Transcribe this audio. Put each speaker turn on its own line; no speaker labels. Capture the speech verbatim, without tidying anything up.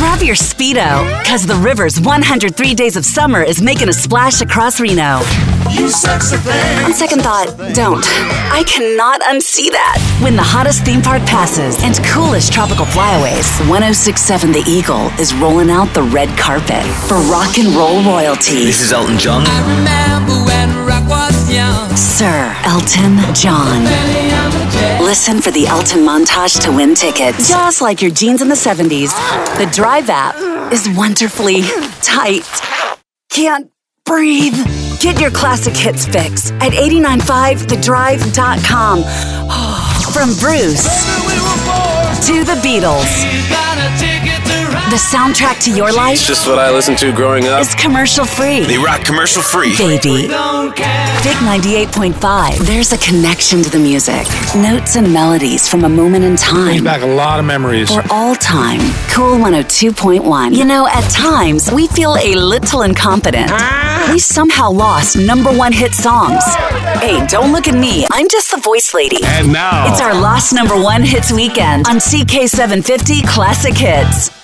Grab your Speedo, cause the river's one hundred three Days of Summer is making a splash across Reno.
You sexy thing.
On second thought, don't. I cannot unsee that. When the hottest theme park passes and coolest tropical flyaways, one oh six point seven The Eagle is rolling out the red carpet for rock and roll royalty.
This is Elton John.
I remember when rock was young.
Sir Elton John. Listen for the Elton montage to win tickets. Just like your jeans in the seventies, the Drive app is wonderfully tight. Can't breathe. Get your classic hits fix at eight nine five the drive dot com. From Bruce to the Beatles, the soundtrack to your life
It's just what I listened to growing up.
is commercial free.
They rock commercial free.
Baby. Big ninety-eight point five. There's a connection to the music. Notes and melodies from a moment in time.
Brings back a lot of memories.
For all time. Cool one oh two point one. You know, at times, we feel a little incompetent. We somehow lost number one hit songs. Hey, don't look at me. I'm just the voice lady.
And now,
It's our lost number one hits weekend on C K seven fifty Classic Hits.